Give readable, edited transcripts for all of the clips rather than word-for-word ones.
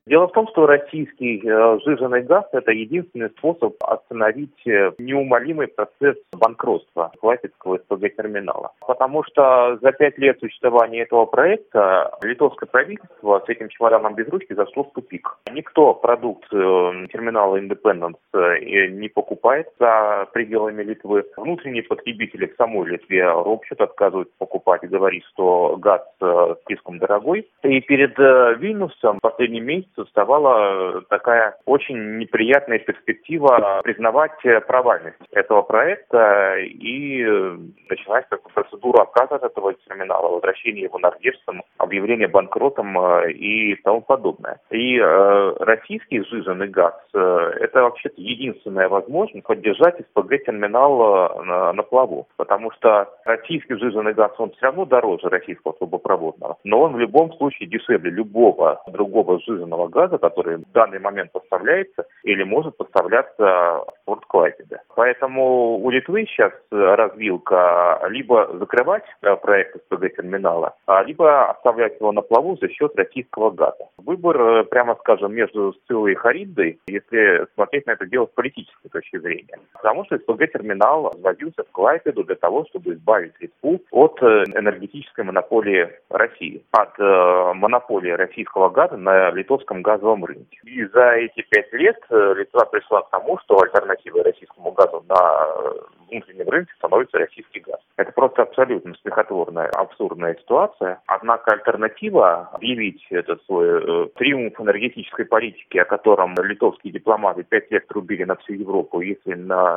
Дело в том, что российский сжиженный газ – это единственный способ остановить неумолимый процесс банкротства Клайпедского СПГ-терминала. Потому что за 5 лет существования этого проекта литовское правительство с этим чемоданом без ручки зашло в тупик. Никто продукцию терминала Independence не покупает за пределами Литвы. Внутренние потребители в самой Литве ропщут, отказываются покупать и говорит, что газ слишком дорогой. И перед Вильнюсом в последние месяцы вставала такая очень неприятная перспектива признавать провальность этого проекта и начинать процедуру отказа от этого терминала, возвращения его норвежцам, объявление банкротом и тому подобное. И российский сжиженный газ – это вообще-то единственная возможность поддержать СПГ-терминал на плаву, потому что российский сжиженный газ, он все равно дороже российского трубопроводного, но он в любом случае дешевле любого другого сжиженного газа, который в данный момент поставляется или может поставляться в порт Клайпеда. Поэтому у Литвы сейчас развилка либо закрывать проект СПГ-терминала, либо оставлять его на плаву за счет российского газа. Выбор, прямо скажем, между Сциллой и Харибдой, если смотреть на это дело с политической точки зрения. Потому что СПГ-терминал вводился в Клайпеду для того, чтобы избавить Литву от энергетической монополии России, от монополии российского газа на литовском газовом рынке. И за эти 5 лет Литва пришла к тому, что альтернативой российскому газу на внутреннем рынке становится российский газ. Это просто абсолютно смехотворная, абсурдная ситуация. Однако альтернатива объявить этот свой триумф энергетической политики, о котором литовские дипломаты 5 лет трубили на всю Европу, если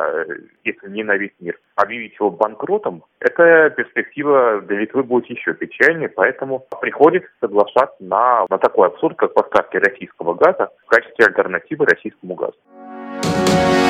не на весь мир, объявить его банкротом, эта перспектива для Литвы будет еще печальнее, поэтому приходится соглашаться на такой абсурд, как поставки российского газа в качестве альтернативы российскому газу.